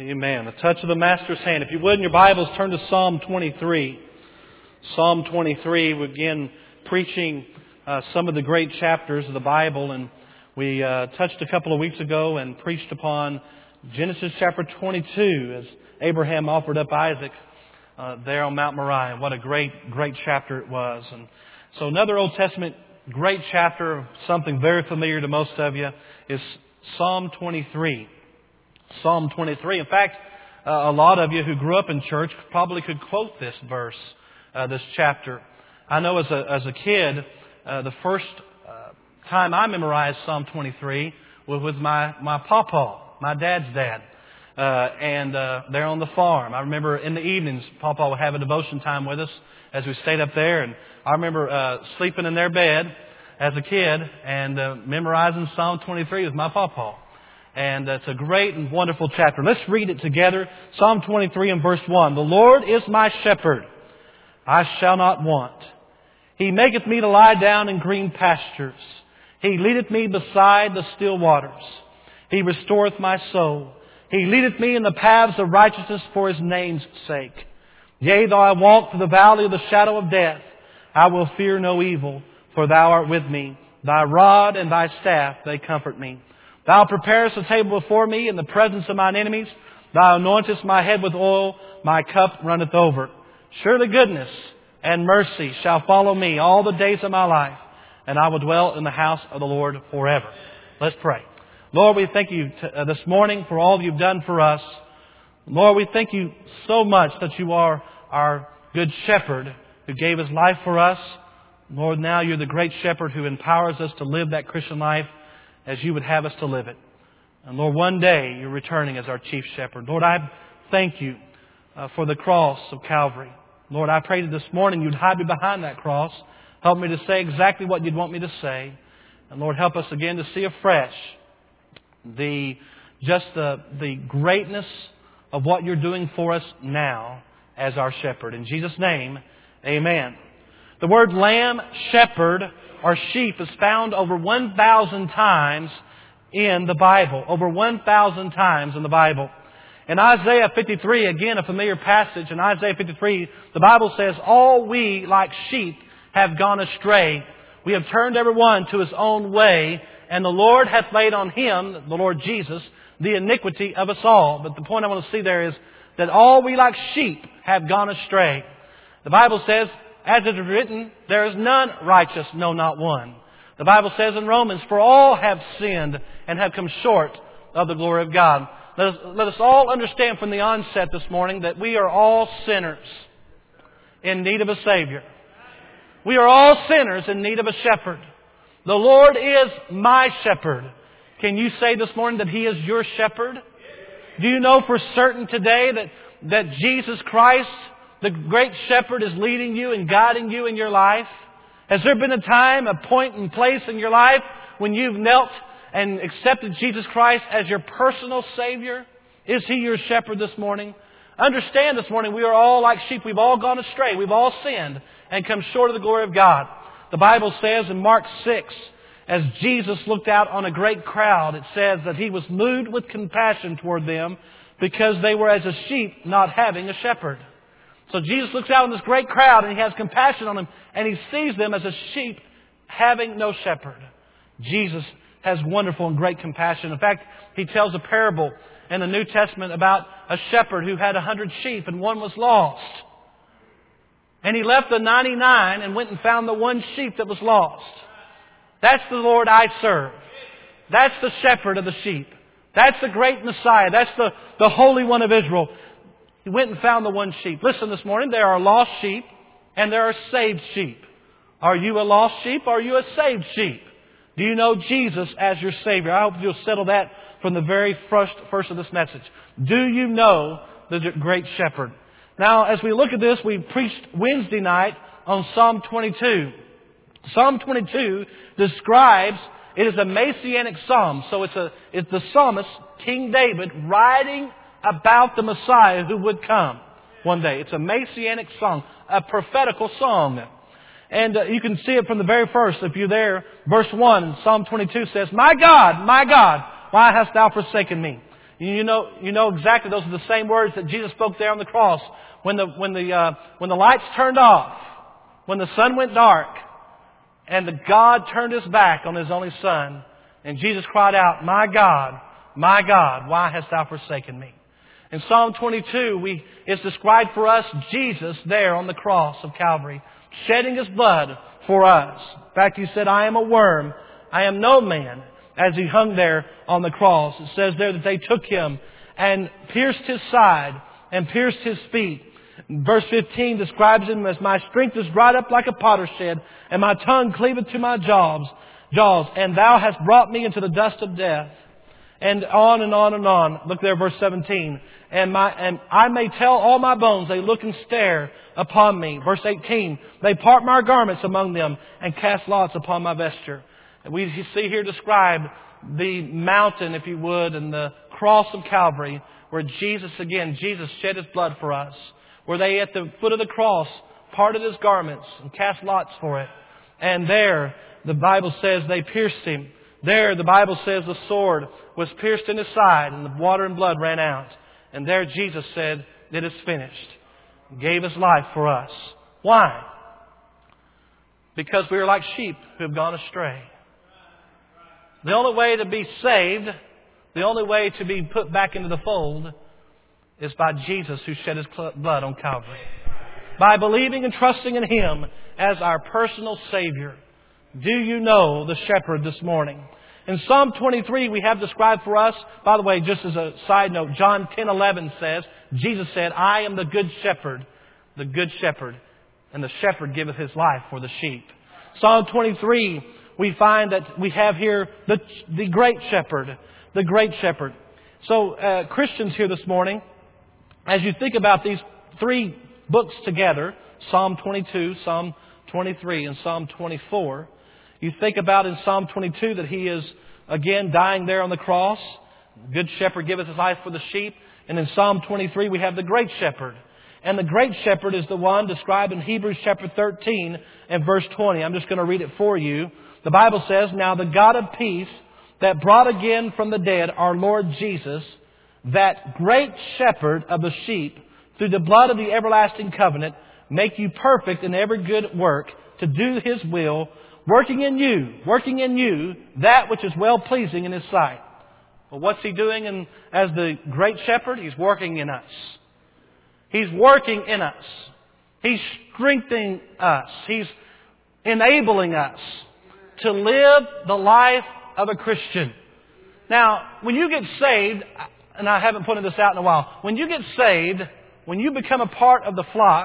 Amen. The touch of the Master's hand. If you would, in your Bibles, turn to Psalm 23. Psalm 23, we begin preaching some of the great chapters of the Bible. And we touched a couple of weeks ago and preached upon Genesis chapter 22 as Abraham offered up Isaac there on Mount Moriah. What a great chapter it was. And so another Old Testament great chapter, something very familiar to most of you, is Psalm 23. Psalm 23. In fact, a lot of you who grew up in church probably could quote this verse, this chapter. I know as a kid, the first time I memorized Psalm 23 was with my pawpaw, my dad's dad. And there on the farm. I remember in the evenings, Pawpaw would have a devotion time with us as we stayed up there. And I remember sleeping in their bed as a kid and memorizing Psalm 23 with my Pawpaw. And it's a great and wonderful chapter. Let's read it together. Psalm 23 and verse 1. The Lord is my shepherd. I shall not want. He maketh me to lie down in green pastures. He leadeth me beside the still waters. He restoreth my soul. He leadeth me in the paths of righteousness for His name's sake. Yea, though I walk through the valley of the shadow of death, I will fear no evil, for Thou art with me. Thy rod and Thy staff, they comfort me. Thou preparest a table before me in the presence of mine enemies. Thou anointest my head with oil. My cup runneth over. Surely goodness and mercy shall follow me all the days of my life, and I will dwell in the house of the Lord forever. Let's pray. Lord, we thank You this morning for all You've done for us. Lord, we thank You so much that You are our good shepherd who gave His life for us. Lord, now You're the great shepherd who empowers us to live that Christian life as You would have us to live it. And Lord, one day You're returning as our chief shepherd. Lord, I thank You for the cross of Calvary. Lord, I pray that this morning You'd hide me behind that cross. Help me to say exactly what You'd want me to say. And Lord, help us again to see afresh the greatness of what You're doing for us now as our shepherd. In Jesus' name, amen. The word lamb, shepherd, or sheep is found over 1,000 times in the Bible. Over 1,000 times in the Bible. In Isaiah 53, again a familiar passage, in Isaiah 53, the Bible says, all we like sheep have gone astray. We have turned every one to his own way, and the Lord hath laid on Him, the Lord Jesus, the iniquity of us all. But the point I want to see there is that all we like sheep have gone astray. The Bible says, as it is written, there is none righteous, no, not one. The Bible says in Romans, for all have sinned and have come short of the glory of God. Let us all understand from the onset this morning that we are all sinners in need of a Savior. We are all sinners in need of a shepherd. The Lord is my shepherd. Can you say this morning that He is your shepherd? Do you know for certain today that Jesus Christ, the great shepherd, is leading you and guiding you in your life? Has there been a time, a point and place in your life when you've knelt and accepted Jesus Christ as your personal Savior? Is He your shepherd this morning? Understand this morning, we are all like sheep. We've all gone astray. We've all sinned and come short of the glory of God. The Bible says in Mark 6, as Jesus looked out on a great crowd, it says that He was moved with compassion toward them because they were as a sheep not having a shepherd. So Jesus looks out on this great crowd and He has compassion on them, and He sees them as a sheep having no shepherd. Jesus has wonderful and great compassion. In fact, He tells a parable in the New Testament about a shepherd who had 100 sheep and one was lost. And he left the 99 and went and found the one sheep that was lost. That's the Lord I serve. That's the shepherd of the sheep. That's the great Messiah. That's the Holy One of Israel. He went and found the one sheep. Listen this morning, there are lost sheep and there are saved sheep. Are you a lost sheep or are you a saved sheep? Do you know Jesus as your Savior? I hope you'll settle that from the very first of this message. Do you know the great shepherd? Now, as we look at this, we preached Wednesday night on Psalm 22. Psalm 22 describes, it is a messianic psalm. So it's the psalmist, King David, writing about the Messiah who would come one day. It's a messianic song, a prophetical song. And you can see it from the very first. If you're there, verse 1 in Psalm 22 says, my God, why hast Thou forsaken me? You know exactly those are the same words that Jesus spoke there on the cross. When the lights turned off, when the sun went dark, and God turned His back on His only Son, and Jesus cried out, my God, why hast Thou forsaken me? In Psalm 22, it's described for us Jesus there on the cross of Calvary, shedding His blood for us. In fact, He said, I am a worm, I am no man, as He hung there on the cross. It says there that they took Him and pierced His side and pierced His feet. Verse 15 describes Him as, my strength is dried up like a potter's shed, and my tongue cleaveth to my jaws, and Thou hast brought me into the dust of death. And on and on and on. Look there, verse 17. And I may tell all my bones, they look and stare upon me. Verse 18. They part my garments among them and cast lots upon my vesture. And we see here described the mountain, if you would, and the cross of Calvary, where Jesus shed His blood for us. Where they at the foot of the cross parted His garments and cast lots for it. And there, the Bible says they pierced Him. There, the Bible says the sword was pierced in His side and the water and blood ran out. And there Jesus said, it is finished. He gave His life for us. Why? Because we are like sheep who have gone astray. The only way to be saved, the only way to be put back into the fold is by Jesus who shed His blood on Calvary. By believing and trusting in Him as our personal Savior. Do you know the shepherd this morning? In Psalm 23 we have described for us, by the way, just as a side note, John 10:11 says, Jesus said, I am the good shepherd, and the shepherd giveth his life for the sheep. Psalm 23, we find that we have here the great shepherd, the great shepherd. So Christians here this morning, as you think about these three books together, Psalm 22, Psalm 23, and Psalm 24, you think about in Psalm 22 that He is, again, dying there on the cross. The good shepherd giveth His life for the sheep. And in Psalm 23 we have the great shepherd. And the great shepherd is the one described in Hebrews chapter 13 and verse 20. I'm just going to read it for you. The Bible says, now the God of peace that brought again from the dead our Lord Jesus, that great shepherd of the sheep, through the blood of the everlasting covenant, make you perfect in every good work to do His will, working in you that which is well-pleasing in His sight. Well, what's He doing as the great shepherd? He's working in us. He's working in us. He's strengthening us. He's enabling us to live the life of a Christian. Now, when you get saved, and I haven't pointed this out in a while, when you get saved, when you become a part of the flock,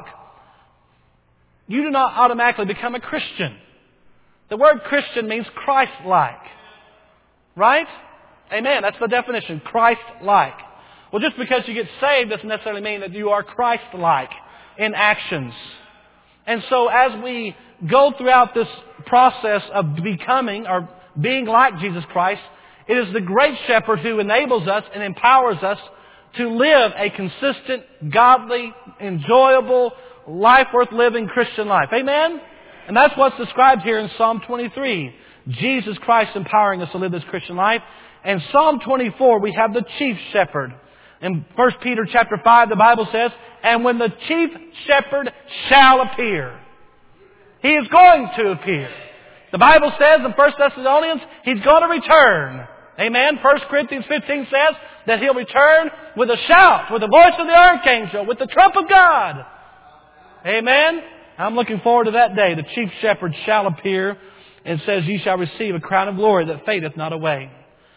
you do not automatically become a Christian. The word Christian means Christ-like. Right? Amen. That's the definition. Christ-like. Well, just because you get saved doesn't necessarily mean that you are Christ-like in actions. And so as we go throughout this process of becoming or being like Jesus Christ, it is the great shepherd who enables us and empowers us to live a consistent, godly, enjoyable, life worth living Christian life. Amen? And that's what's described here in Psalm 23. Jesus Christ empowering us to live this Christian life. And Psalm 24, we have the chief shepherd. In 1 Peter chapter 5, the Bible says, and when the chief shepherd shall appear. He is going to appear. The Bible says in 1 Thessalonians, He's going to return. Amen. 1 Corinthians 15 says that He'll return with a shout, with the voice of the archangel, with the trump of God. Amen. I'm looking forward to that day. The chief shepherd shall appear and says, ye shall receive a crown of glory that fadeth not away.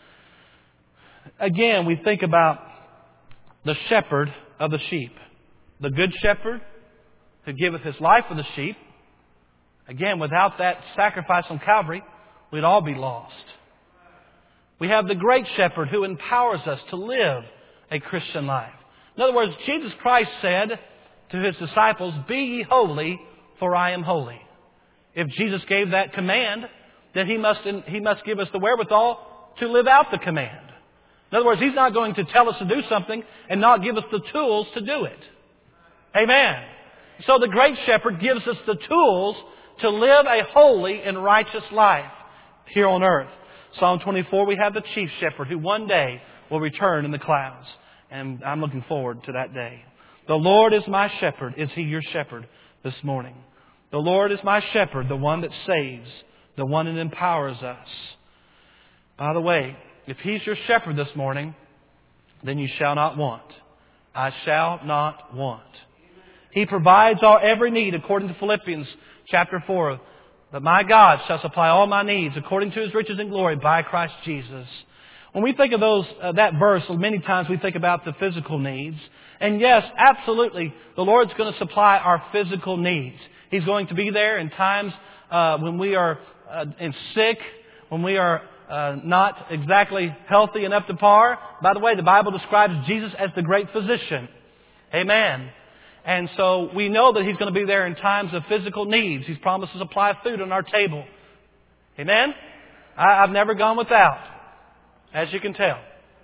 Again, we think about the shepherd of the sheep. The good shepherd who giveth His life for the sheep. Again, without that sacrifice on Calvary, we'd all be lost. We have the great shepherd who empowers us to live a Christian life. In other words, Jesus Christ said to His disciples, be ye holy, for I am holy. If Jesus gave that command, then He must give us the wherewithal to live out the command. In other words, He's not going to tell us to do something and not give us the tools to do it. Amen. So the great shepherd gives us the tools to live a holy and righteous life here on earth. Psalm 24, we have the chief shepherd who one day will return in the clouds. And I'm looking forward to that day. The Lord is my shepherd. Is He your shepherd this morning? The Lord is my shepherd, the one that saves, the one that empowers us. By the way, if He's your shepherd this morning, then you shall not want. I shall not want. He provides our every need according to Philippians chapter 4. That my God shall supply all my needs according to His riches and glory by Christ Jesus. When we think of that verse, many times we think about the physical needs. And yes, absolutely, the Lord's going to supply our physical needs. He's going to be there in times when we are sick, when we are not exactly healthy and up to par. By the way, the Bible describes Jesus as the great physician. Amen. And so we know that He's going to be there in times of physical needs. He's promised to supply food on our table. Amen? I've never gone without, as you can tell.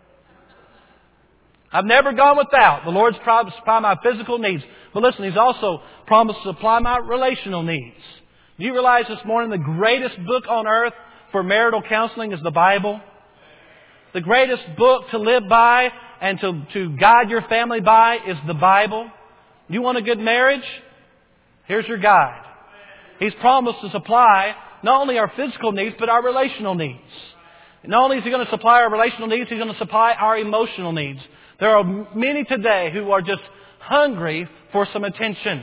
I've never gone without. The Lord's promised to supply my physical needs. But listen, He's also promised to supply my relational needs. Do you realize this morning the greatest book on earth for marital counseling is the Bible? The greatest book to live by and to guide your family by is the Bible. You want a good marriage? Here's your guide. He's promised to supply not only our physical needs, but our relational needs. Not only is He going to supply our relational needs, He's going to supply our emotional needs. There are many today who are just hungry for some attention.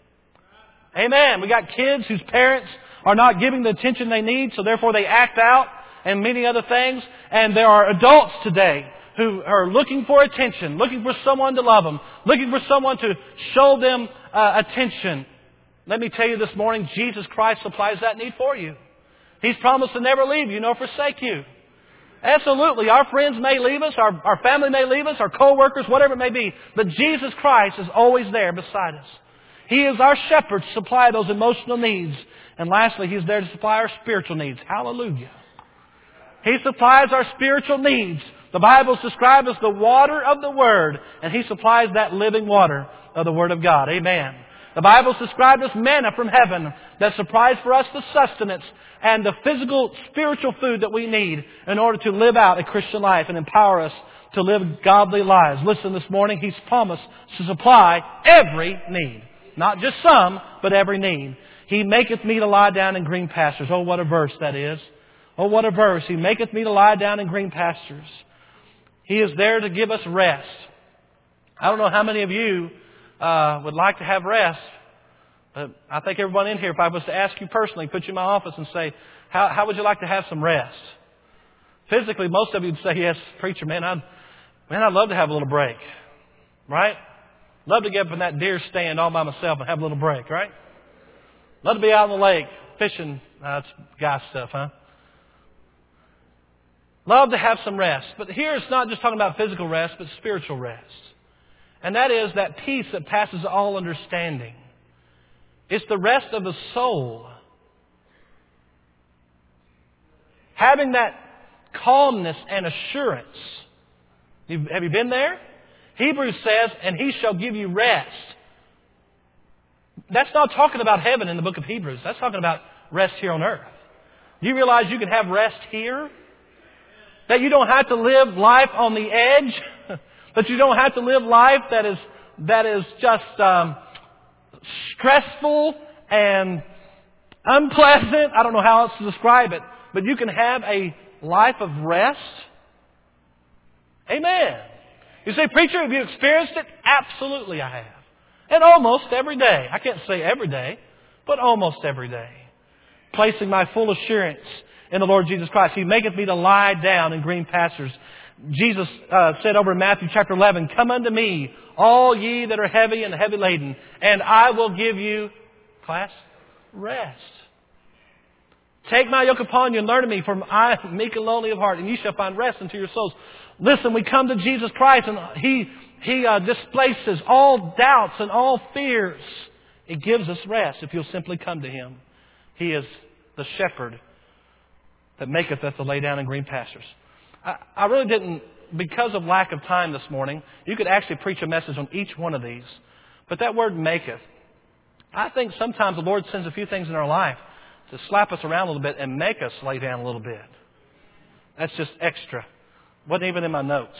Amen. We got kids whose parents are not giving the attention they need, so therefore they act out and many other things. And there are adults today who are looking for attention, looking for someone to love them, looking for someone to show them attention. Let me tell you this morning, Jesus Christ supplies that need for you. He's promised to never leave you nor forsake you. Absolutely, our friends may leave us, our family may leave us, our co-workers, whatever it may be, but Jesus Christ is always there beside us. He is our shepherd to supply those emotional needs. And lastly, He's there to supply our spiritual needs. Hallelujah. He supplies our spiritual needs. The Bible is described as the water of the Word, and He supplies that living water of the Word of God. Amen. The Bible is described as manna from heaven that supplies for us the sustenance and the physical, spiritual food that we need in order to live out a Christian life and empower us to live godly lives. Listen, this morning He's promised to supply every need. Not just some, but every need. He maketh me to lie down in green pastures. Oh, what a verse that is. Oh, what a verse. He maketh me to lie down in green pastures. He is there to give us rest. I don't know how many of you would like to have rest. But I think everyone in here, if I was to ask you personally, put you in my office and say, how would you like to have some rest? Physically, most of you would say, yes, preacher, I'd love to have a little break. Right? Love to get up in that deer stand all by myself and have a little break, right? Love to be out on the lake fishing. That's guy stuff, huh? Love to have some rest. But here it's not just talking about physical rest, but spiritual rest. And that is that peace that passes all understanding. It's the rest of the soul. Having that calmness and assurance. Have you been there? Hebrews says, and He shall give you rest. That's not talking about heaven in the book of Hebrews. That's talking about rest here on earth. Do you realize you can have rest here? That you don't have to live life on the edge. That you don't have to live life that is just stressful and unpleasant. I don't know how else to describe it. But you can have a life of rest. Amen. You say, preacher, have you experienced it? Absolutely I have. And almost every day. I can't say every day, but almost every day. Placing my full assurance in the Lord Jesus Christ. He maketh me to lie down in green pastures. Jesus said over in Matthew chapter 11, come unto me, all ye that are heavy and heavy laden, and I will give you, class, rest. Take my yoke upon you and learn of me, for I am meek and lowly of heart, and ye shall find rest unto your souls. Listen, we come to Jesus Christ, and He displaces all doubts and all fears. It gives us rest if you'll simply come to Him. He is the shepherd that maketh us to lay down in green pastures. I really didn't, because of lack of time this morning, you could actually preach a message on each one of these. But that word maketh, I think sometimes the Lord sends a few things in our life to slap us around a little bit and make us lay down a little bit. That's just extra. Wasn't even in my notes.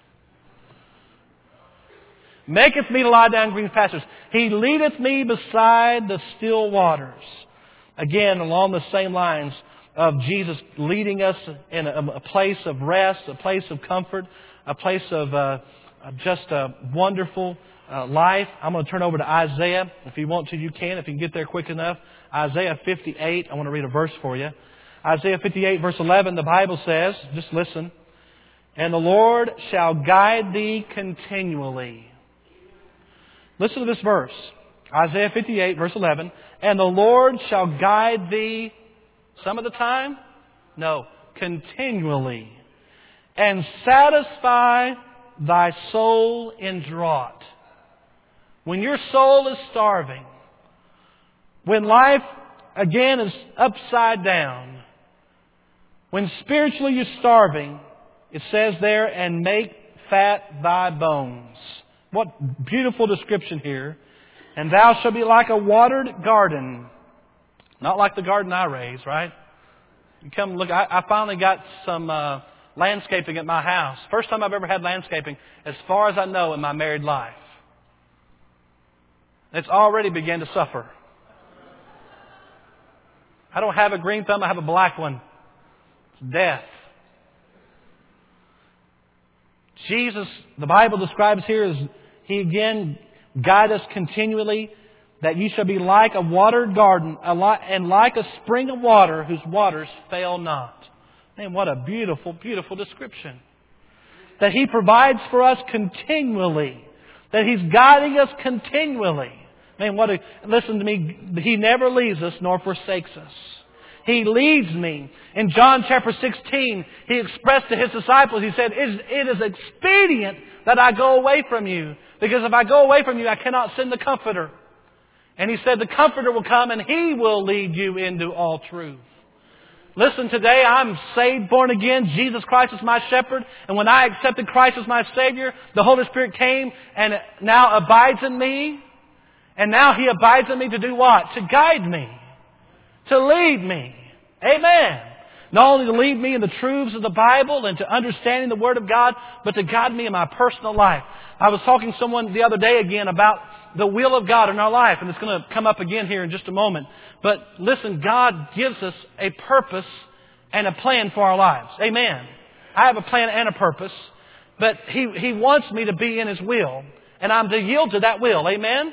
Maketh me to lie down in green pastures. He leadeth me beside the still waters. Again, along the same lines of Jesus leading us in a place of rest, a place of comfort, a place of just a wonderful life. I'm going to turn over to Isaiah. If you want to, you can. If you can get there quick enough. Isaiah 58. I want to read a verse for you. Isaiah 58 verse 11, the Bible says, just listen, and the Lord shall guide thee continually. Listen to this verse. Isaiah 58 verse 11, and the Lord shall guide thee some of the time? No, continually. And satisfy thy soul in drought. When your soul is starving, when life again is upside down, when spiritually you're starving, it says there, and make fat thy bones. What beautiful description here. And thou shalt be like a watered garden. Not like the garden I raised, right? You come look. I finally got some landscaping at my house. First time I've ever had landscaping, as far as I know, in my married life. It's already begun to suffer. I don't have a green thumb, I have a black one. It's death. Jesus, the Bible describes here as He again guide us continually, that ye shall be like a watered garden, and like a spring of water whose waters fail not. Man, what a beautiful, beautiful description. That He provides for us continually. That He's guiding us continually. Man, listen to me. He never leaves us nor forsakes us. He leads me. In John chapter 16, He expressed to His disciples, He said, it is expedient that I go away from you. Because if I go away from you, I cannot send the Comforter. And He said, the Comforter will come and He will lead you into all truth. Listen, today I'm saved, born again. Jesus Christ is my shepherd. And when I accepted Christ as my Savior, the Holy Spirit came and now abides in me. And now He abides in me to do what? To guide me. To lead me. Amen. Not only to lead me in the truths of the Bible and to understanding the Word of God, but to guide me in my personal life. I was talking to someone the other day again about the will of God in our life, and it's going to come up again here in just a moment. But listen, God gives us a purpose and a plan for our lives. Amen. I have a plan and a purpose, but He wants me to be in His will, and I'm to yield to that will. Amen.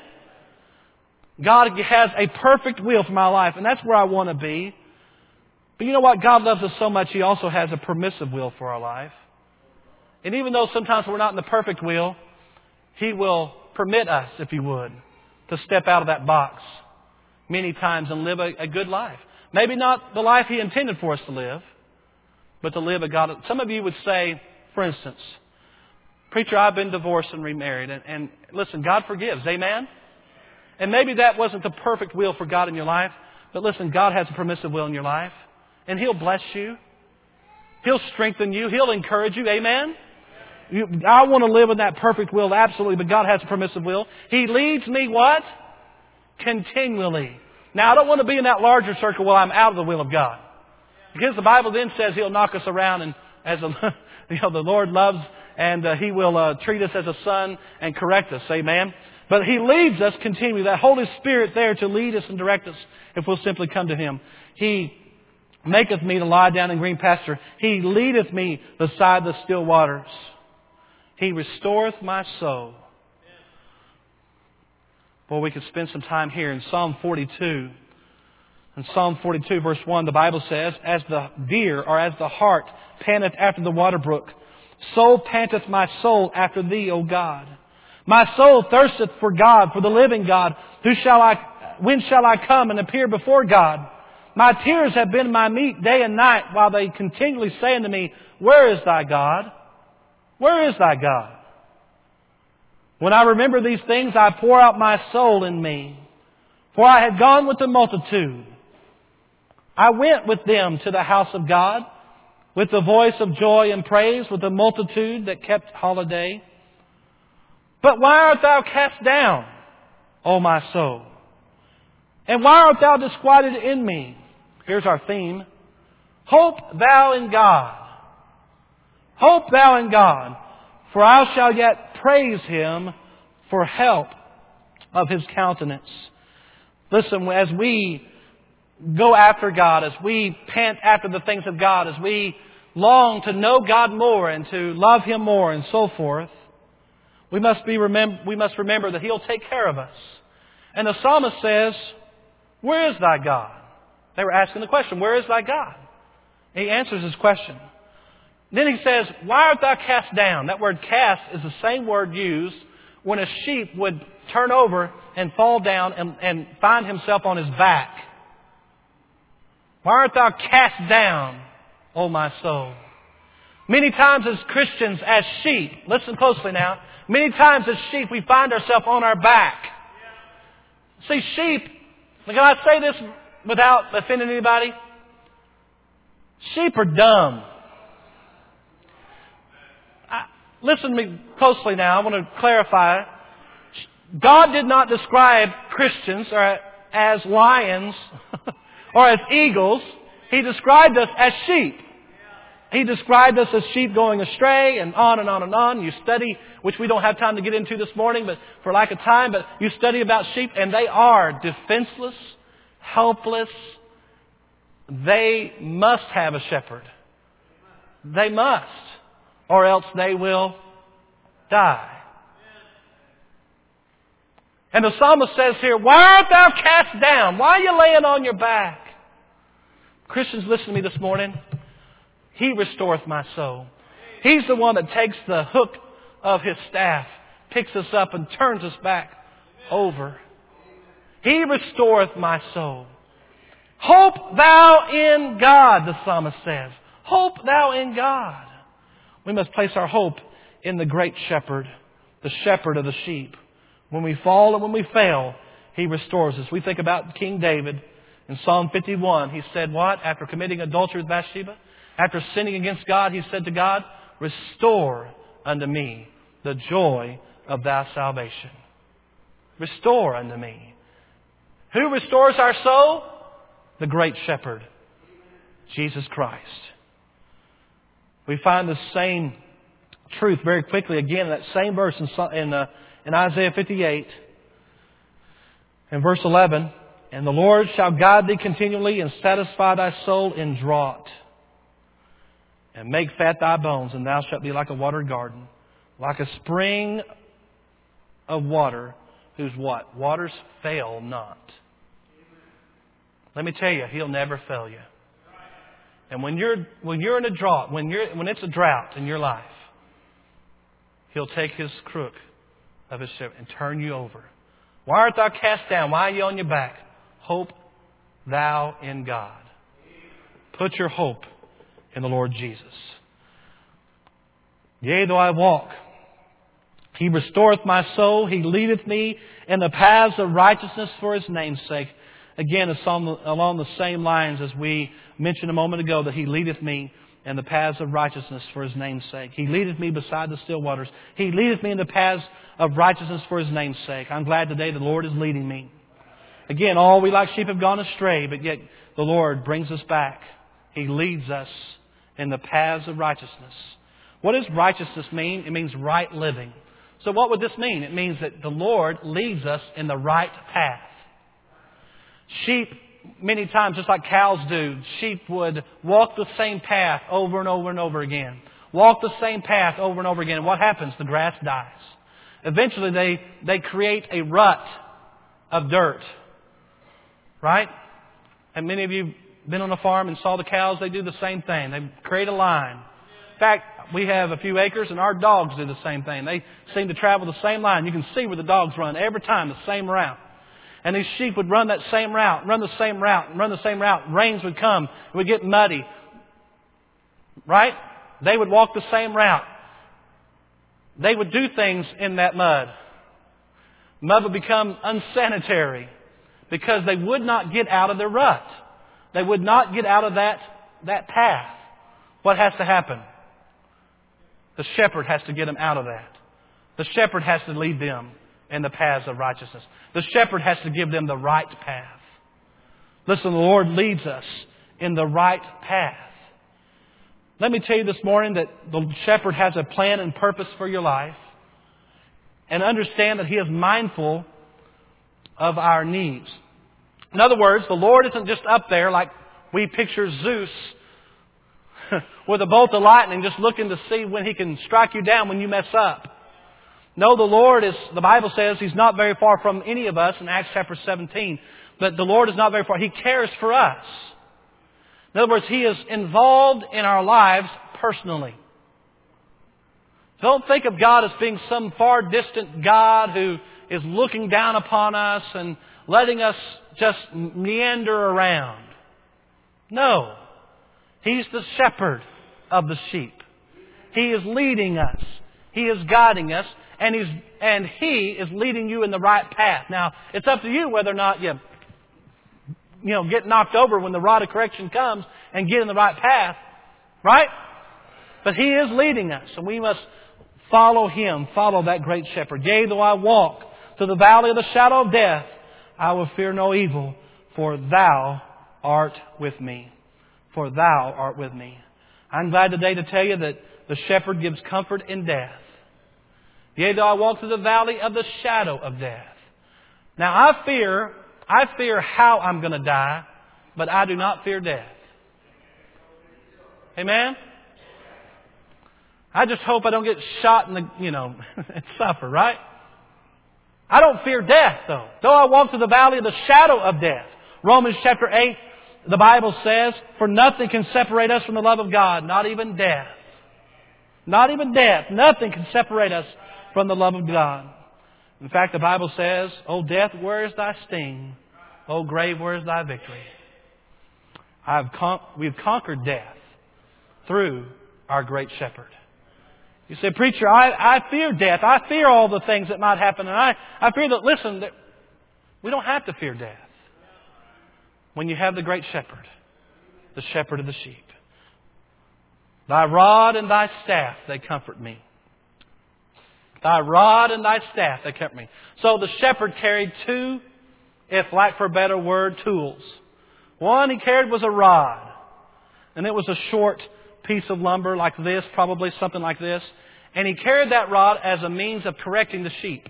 God has a perfect will for my life, and that's where I want to be. But you know what? God loves us so much, He also has a permissive will for our life. And even though sometimes we're not in the perfect will, He will permit us, if He would, to step out of that box many times and live a good life. Maybe not the life He intended for us to live, but to live a God. Some of you would say, for instance, preacher, I've been divorced and remarried. And listen, God forgives. Amen? And maybe that wasn't the perfect will for God in your life. But listen, God has a permissive will in your life. And He'll bless you. He'll strengthen you. He'll encourage you. Amen? I want to live in that perfect will, absolutely. But God has a permissive will. He leads me what? Continually. Now, I don't want to be in that larger circle while I'm out of the will of God. Because the Bible then says He'll knock us around, and as the Lord loves, and He will treat us as a son and correct us. Amen? But He leads us continually. That Holy Spirit there to lead us and direct us if we'll simply come to Him. He maketh me to lie down in green pasture. He leadeth me beside the still waters. He restoreth my soul. Boy, we could spend some time here in Psalm 42. In Psalm 42 verse 1, the Bible says, as the deer or as the hart panteth after the water brook, so panteth my soul after Thee, O God. My soul thirsteth for God, for the living God. When shall I come and appear before God? My tears have been my meat day and night, while they continually say unto me, where is Thy God? Where is Thy God? When I remember these things, I pour out my soul in me. For I had gone with the multitude. I went with them to the house of God, with the voice of joy and praise, with the multitude that kept holiday. But why art thou cast down, O my soul? And why art thou disquieted in me? Here's our theme. Hope thou in God. Hope thou in God, for I shall yet praise Him for help of His countenance. Listen, as we go after God, as we pant after the things of God, as we long to know God more and to love Him more and so forth, we must remember that He'll take care of us. And the psalmist says, where is thy God? They were asking the question, where is thy God? And he answers his question. Then he says, why art thou cast down? That word cast is the same word used when a sheep would turn over and fall down and find himself on his back. Why art thou cast down, O my soul? Many times as Christians, as sheep, listen closely now, many times as sheep we find ourselves on our back. See, sheep, can I say this without offending anybody? Sheep are dumb. Listen to me closely now. I want to clarify. God did not describe Christians as lions or as eagles. He described us as sheep. He described us as sheep going astray and on and on and on. You study, which we don't have time to get into this morning, but for lack of time, but you study about sheep and they are defenseless, helpless. They must have a shepherd. They must, or else they will die. And the psalmist says here, why art thou cast down? Why are you laying on your back? Christians, listen to me this morning. He restoreth my soul. He's the one that takes the hook of His staff, picks us up and turns us back over. He restoreth my soul. Hope thou in God, the psalmist says. Hope thou in God. We must place our hope in the great shepherd, the shepherd of the sheep. When we fall and when we fail, He restores us. We think about King David in Psalm 51. He said what? After committing adultery with Bathsheba, after sinning against God, he said to God, restore unto me the joy of thy salvation. Restore unto me. Who restores our soul? The great shepherd, Jesus Christ. We find the same truth very quickly again in that same verse in Isaiah 58 and verse 11. And the Lord shall guide thee continually and satisfy thy soul in drought and make fat thy bones, and thou shalt be like a watered garden, like a spring of water whose what? Waters fail not. Let me tell you, He'll never fail you. And when you're in a drought, when it's a drought in your life, He'll take His crook of His shepherd and turn you over. Why art thou cast down? Why are you on your back? Hope thou in God. Put your hope in the Lord Jesus. Yea, though I walk, He restoreth my soul. He leadeth me in the paths of righteousness for His name's sake. Again, it's along the same lines as we mentioned a moment ago, that He leadeth me in the paths of righteousness for His name's sake. He leadeth me beside the still waters. He leadeth me in the paths of righteousness for His name's sake. I'm glad today the Lord is leading me. Again, all we like sheep have gone astray, but yet the Lord brings us back. He leads us in the paths of righteousness. What does righteousness mean? It means right living. So what would this mean? It means that the Lord leads us in the right path. Sheep, many times, just like cows do, sheep would walk the same path over and over and over again. Walk the same path over and over again. And what happens? The grass dies. Eventually they create a rut of dirt. Right? And many of you have been on a farm and saw the cows. They do the same thing. They create a line. In fact, we have a few acres and our dogs do the same thing. They seem to travel the same line. You can see where the dogs run every time, the same route. And these sheep would run that same route, run the same route, and run the same route. Rains would come. It would get muddy. Right? They would walk the same route. They would do things in that mud. Mud would become unsanitary because they would not get out of their rut. They would not get out of that path. What has to happen? The shepherd has to get them out of that. The shepherd has to lead them in the paths of righteousness. The shepherd has to give them the right path. Listen, the Lord leads us in the right path. Let me tell you this morning that the shepherd has a plan and purpose for your life. And understand that He is mindful of our needs. In other words, the Lord isn't just up there like we picture Zeus with a bolt of lightning just looking to see when He can strike you down when you mess up. No, the Lord is, the Bible says He's not very far from any of us in Acts chapter 17. But the Lord is not very far. He cares for us. In other words, He is involved in our lives personally. Don't think of God as being some far distant God who is looking down upon us and letting us just meander around. No. He's the shepherd of the sheep. He is leading us. He is guiding us. And He is leading you in the right path. Now, it's up to you whether or not you get knocked over when the rod of correction comes and get in the right path. Right? But He is leading us. And we must follow Him. Follow that great shepherd. Yea, though I walk through the valley of the shadow of death, I will fear no evil, for Thou art with me. For Thou art with me. I'm glad today to tell you that the shepherd gives comfort in death. Yea, though I walk through the valley of the shadow of death. Now I fear how I'm going to die, but I do not fear death. Amen? I just hope I don't get shot and suffer, right? I don't fear death, though. Though I walk through the valley of the shadow of death. Romans chapter 8, the Bible says, for nothing can separate us from the love of God, not even death. Not even death. Nothing can separate us from the love of God. In fact, the Bible says, O death, where is thy sting? O grave, where is thy victory? We've conquered death through our great shepherd. You say, preacher, I fear death. I fear all the things that might happen. And I fear that we don't have to fear death. When you have the great shepherd, the shepherd of the sheep. Thy rod and thy staff, they comfort me. Thy rod and thy staff, they comfort me. So the shepherd carried two, if lack for a better word, tools. One he carried was a rod. And it was a short piece of lumber like this, probably something like this. And he carried that rod as a means of correcting the sheep.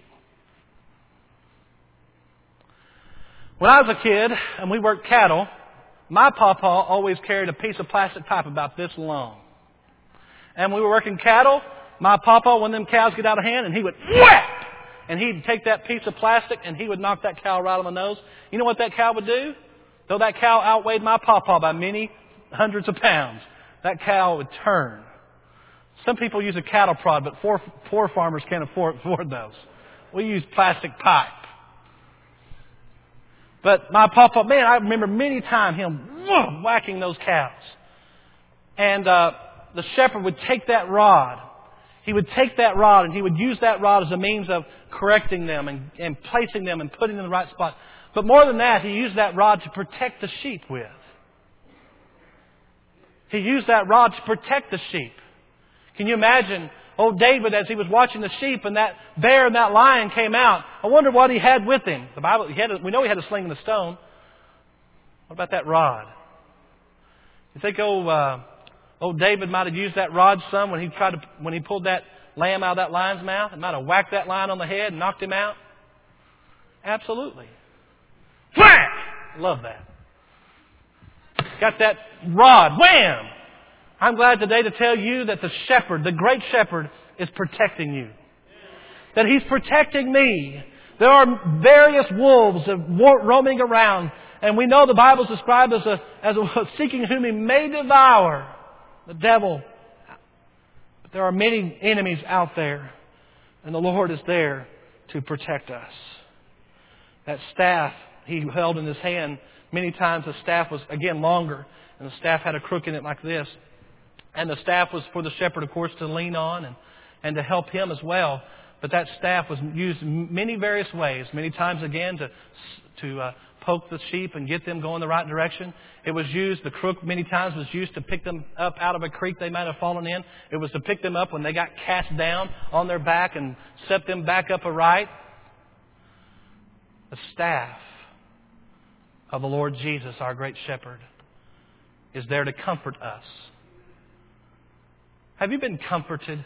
When I was a kid and we worked cattle, my pawpaw always carried a piece of plastic pipe about this long. And we were working cattle, my pawpaw, when them cows get out of hand, and he would whack! And he'd take that piece of plastic and he would knock that cow right on the nose. You know what that cow would do? Though that cow outweighed my pawpaw by many hundreds of pounds, that cow would turn. Some people use a cattle prod, but poor farmers can't afford those. We use plastic pipe. But my pawpaw, man, I remember many times him whacking those cows. And the shepherd would take that rod. He would take that rod and he would use that rod as a means of correcting them and placing them and putting them in the right spot. But more than that, he used that rod to protect the sheep with. He used that rod to protect the sheep. Can you imagine old David as he was watching the sheep and that bear and that lion came out? I wonder what he had with him. The Bible, we know he had a sling and a stone. What about that rod? You think old David might have used that rod some when he pulled that lamb out of that lion's mouth? It might have whacked that lion on the head and knocked him out? Absolutely. Whack! Love that. Got that rod. Wham! I'm glad today to tell you that the shepherd, the great shepherd, is protecting you. That He's protecting me. There are various wolves roaming around. And we know the Bible is described as a seeking whom he may devour. The devil. But there are many enemies out there. And the Lord is there to protect us. That staff he held in his hand, many times the staff was, again, longer. And the staff had a crook in it like this. And the staff was for the shepherd, of course, to lean on and to help him as well. But that staff was used in many various ways. Many times, again, to poke the sheep and get them going the right direction. It was used, the crook many times was used to pick them up out of a creek they might have fallen in. It was to pick them up when they got cast down on their back and set them back up aright. The staff of the Lord Jesus, our great shepherd, is there to comfort us. Have you been comforted?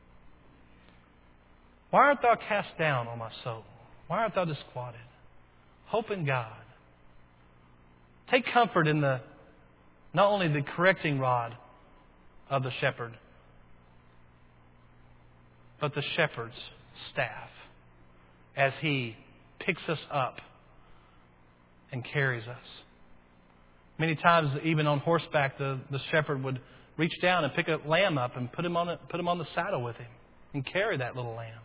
Why art thou cast down, O my soul? Why art thou disquieted? Hope in God. Take comfort in not only the correcting rod of the shepherd, but the shepherd's staff as he picks us up and carries us. Many times, even on horseback, the shepherd would reach down and pick a lamb up and put him on the saddle with him and carry that little lamb.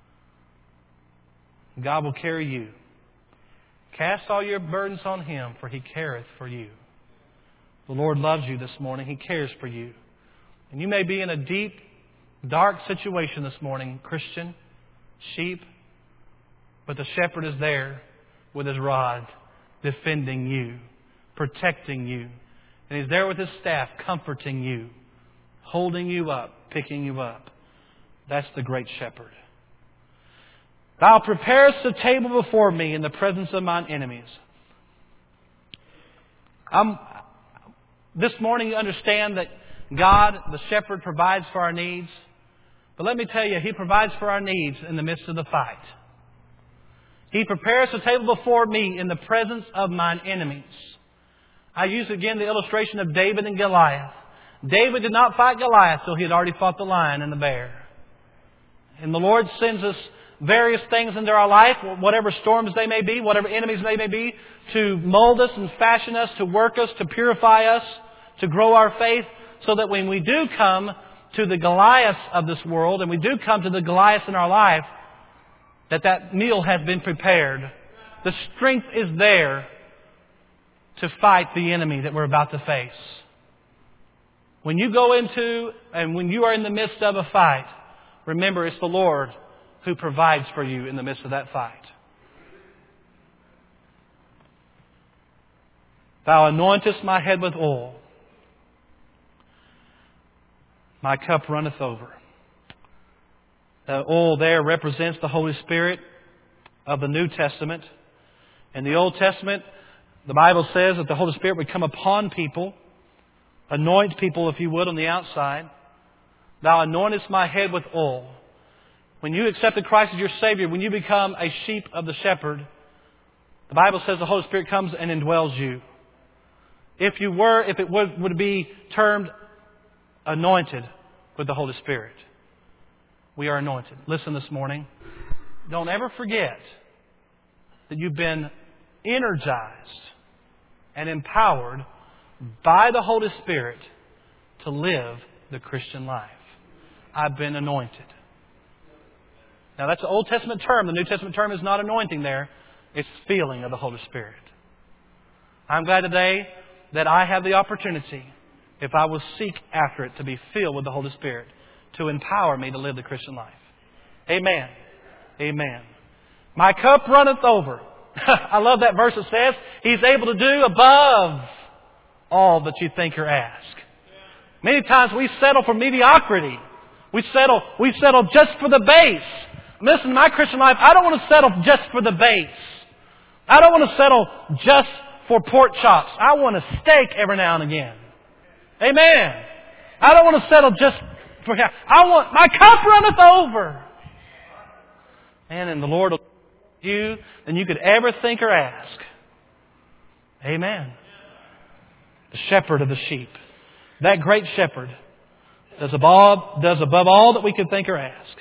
God will carry you. Cast all your burdens on Him, for He careth for you. The Lord loves you this morning. He cares for you. And you may be in a deep, dark situation this morning, Christian, sheep, but the shepherd is there with his rod, defending you, protecting you. And He's there with His staff, comforting you, holding you up, picking you up. That's the great shepherd. Thou preparest a table before me in the presence of mine enemies. This morning you understand that God, the shepherd, provides for our needs. But let me tell you, He provides for our needs in the midst of the fight. He prepares a table before me in the presence of mine enemies. I use again the illustration of David and Goliath. David did not fight Goliath till he had already fought the lion and the bear. And the Lord sends us various things into our life, whatever storms they may be, whatever enemies they may be, to mold us and fashion us, to work us, to purify us, to grow our faith, so that when we do come to the Goliaths of this world, and we do come to the Goliaths in our life, that meal has been prepared. The strength is there to fight the enemy that we're about to face. When you go into, and when you are in the midst of a fight, remember it's the Lord who provides for you in the midst of that fight. Thou anointest my head with oil. My cup runneth over. The oil there represents the Holy Spirit of the New Testament. In the Old Testament, the Bible says that the Holy Spirit would come upon people, anoint people, if you would, on the outside. Thou anointest my head with oil. When you accepted Christ as your Savior, when you become a sheep of the shepherd, the Bible says the Holy Spirit comes and indwells you. If it would be termed anointed with the Holy Spirit. We are anointed. Listen this morning. Don't ever forget that you've been energized and empowered by the Holy Spirit to live the Christian life. I've been anointed. Now that's an Old Testament term. The New Testament term is not anointing there. It's feeling of the Holy Spirit. I'm glad today that I have the opportunity, if I will seek after it, to be filled with the Holy Spirit, to empower me to live the Christian life. Amen. Amen. My cup runneth over. I love that verse that says, He's able to do above all that you think or ask. Many times we settle for mediocrity. We settle just for the base. Listen, in my Christian life, I don't want to settle just for the base. I don't want to settle just for pork chops. I want a steak every now and again. Amen. I don't want to settle just for... I want... My cup runneth over. And the Lord will give you than you could ever think or ask. Amen. The shepherd of the sheep. That great shepherd does above all that we could think or ask.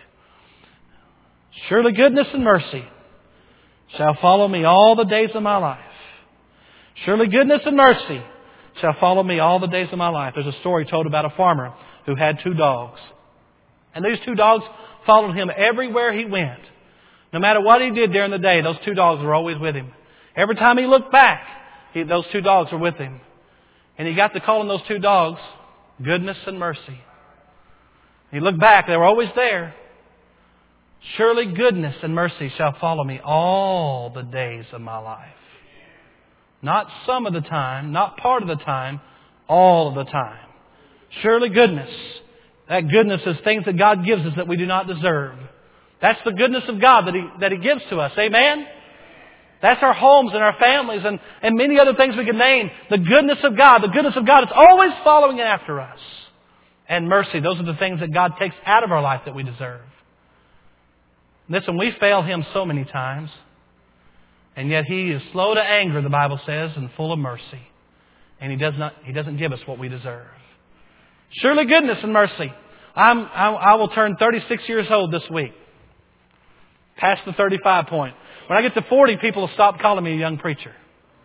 Surely goodness and mercy shall follow me all the days of my life. Surely goodness and mercy shall follow me all the days of my life. There's a story told about a farmer who had 2 dogs. And these 2 dogs followed him everywhere he went. No matter what he did during the day, those 2 dogs were always with him. Every time he looked back, those 2 dogs were with him. And he got to calling those 2 dogs goodness and mercy. He looked back, they were always there. Surely goodness and mercy shall follow me all the days of my life. Not some of the time, not part of the time, all of the time. Surely goodness. That goodness is things that God gives us that we do not deserve. That's the goodness of God that He gives to us. Amen? That's our homes and our families and many other things we can name. The goodness of God. The goodness of God is always following after us. and mercy. Those are the things that God takes out of our life that we deserve. Listen, we fail Him so many times. And yet He is slow to anger, the Bible says, and full of mercy. And He doesn't give us what we deserve. Surely goodness and mercy. I will turn 36 years old this week. Past the 35 point. When I get to 40, people will stop calling me a young preacher.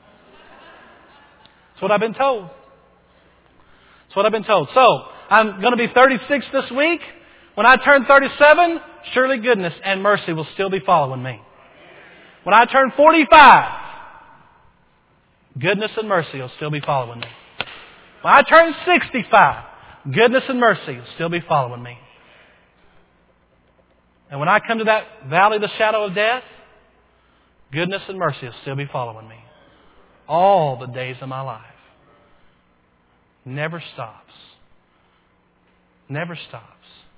That's what I've been told. That's what I've been told. So, I'm going to be 36 this week. When I turn 37, surely goodness and mercy will still be following me. When I turn 45, goodness and mercy will still be following me. When I turn 65, goodness and mercy will still be following me. And when I come to that valley of the shadow of death, goodness and mercy will still be following me. All the days of my life. Never stops. Never stops.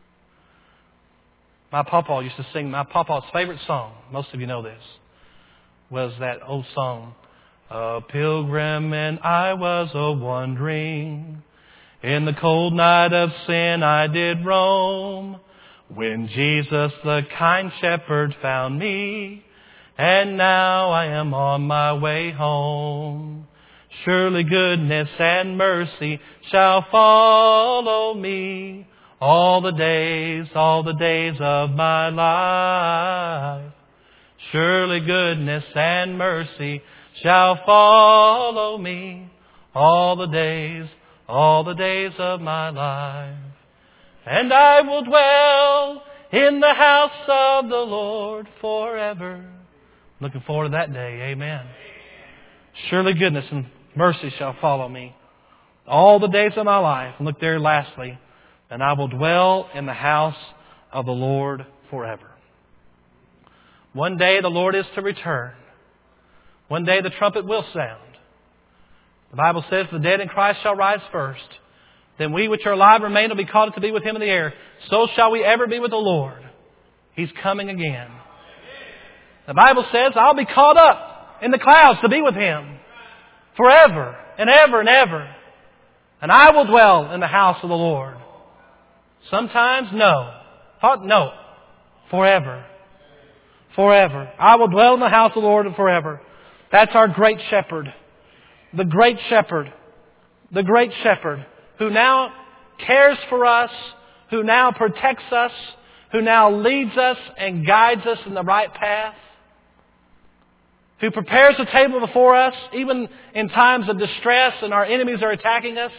My pawpaw used to sing, my pawpaw's favorite song, most of you know this, was that old song, "A pilgrim and I was a-wandering, in the cold night of sin I did roam, when Jesus the kind shepherd found me, and now I am on my way home. Surely goodness and mercy shall follow me all the days of my life. Surely goodness and mercy shall follow me all the days of my life. And I will dwell in the house of the Lord forever." Looking forward to that day. Amen. Surely goodness and mercy shall follow me all the days of my life. And look there lastly. And I will dwell in the house of the Lord forever. One day the Lord is to return. One day the trumpet will sound. The Bible says the dead in Christ shall rise first. Then we which are alive remain will be caught up to be with Him in the air. So shall we ever be with the Lord. He's coming again. The Bible says I'll be caught up in the clouds to be with Him forever and ever and ever. And I will dwell in the house of the Lord. Sometimes no. No. Forever. Forever. I will dwell in the house of the Lord forever. That's our great shepherd. The great shepherd. The great shepherd who now cares for us, who now protects us, who now leads us and guides us in the right path, who prepares a table before us even in times of distress and our enemies are attacking us.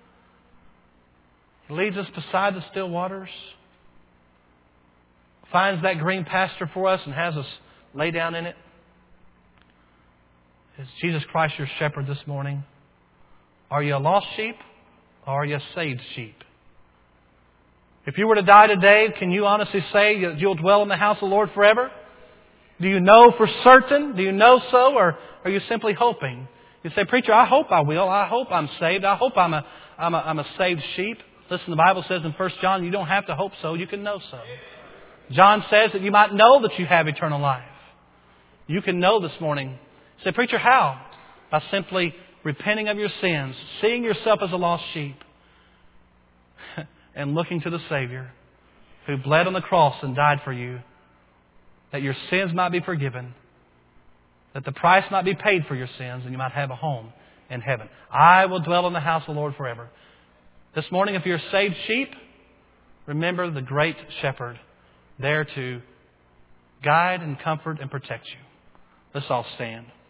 He leads us beside the still waters, finds that green pasture for us and has us lay down in it. Is Jesus Christ your shepherd this morning? Are you a lost sheep or are you a saved sheep? If you were to die today, can you honestly say that you'll dwell in the house of the Lord forever? Do you know for certain? Do you know so? Or are you simply hoping? You say, "Preacher, I hope I will. I hope I'm saved. I hope I'm a saved sheep." Listen, the Bible says in 1 John, you don't have to hope so. You can know so. John says that you might know that you have eternal life. You can know this morning. You say, "Preacher, how?" By simply repenting of your sins, seeing yourself as a lost sheep, and looking to the Savior who bled on the cross and died for you, that your sins might be forgiven, that the price might be paid for your sins, and you might have a home in heaven. I will dwell in the house of the Lord forever. This morning, if you're a saved sheep, remember the great shepherd there to guide and comfort and protect you. Let's all stand.